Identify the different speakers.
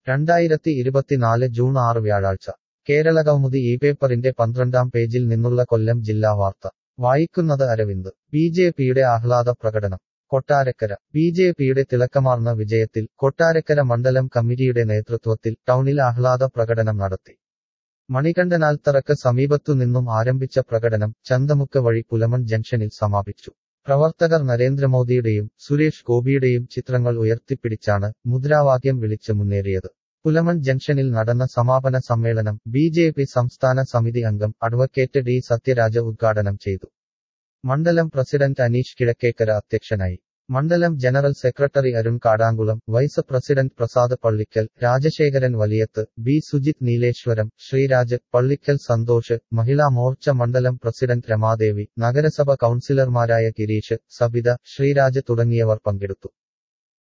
Speaker 1: 2024 June 6 വ്യാഴാഴ്ച കേരളകൗമുദി ഈ പേപ്പറിന്റെ 12-ാം പേജിൽ നിന്നുള്ള കൊല്ലം ജില്ലാ വാർത്ത വായിക്കുന്നത് അരവിന്ദ് ബിജെപിയുടെ ആഹ്ലാദ പ്രകടനം കൊട്ടാരക്കര ബിജെപിയുടെ തിളക്കമാർന്ന വിജയത്തിൽ കൊട്ടാരക്കര മണ്ഡലം കമ്മിറ്റിയുടെ നേതൃത്വത്തിൽ ടൗണിൽ ആഹ്ലാദ പ്രകടനം നടത്തി മണികണ്ഠനാൽത്തറക്ക് സമീപത്തുനിന്നും ആരംഭിച്ച പ്രകടനം ചന്തമുക്ക് വഴി പുലമൺ ജംഗ്ഷനിൽ സമാപിച്ചു പ്രവർത്തകർ നരേന്ദ്രമോദിയുടെയും സുരേഷ് ഗോപിയുടെയും ചിത്രങ്ങൾ ഉയർത്തിപ്പിടിച്ചാണ് മുദ്രാവാക്യം വിളിച്ച് മുന്നേറിയത് പുലമൺ ജംഗ്ഷനിൽ നടന്ന സമാപന സമ്മേളനം ബിജെപി സംസ്ഥാന സമിതി അംഗം അഡ്വക്കേറ്റ് ഡി സത്യരാജ ഉദ്ഘാടനം ചെയ്തു മണ്ഡലം പ്രസിഡന്റ് അനീഷ് കിഴക്കേക്കര അധ്യക്ഷനായി മണ്ഡലം general secretary Arun Kadankulam vice president Prasad Pallikkal Rajasekharan Valiyath B Sujith Neeleswaram Sreeraj Pallikkal Santhosh Mahila Morcha മണ്ഡലം പ്രസിഡന്റ് രമാദേവി നഗരസഭ കൗൺസിലർമാരായ ഗിരീഷ് സബിത ശ്രീരാജ് തുടങ്ങിയവർ പങ്കെടുത്തു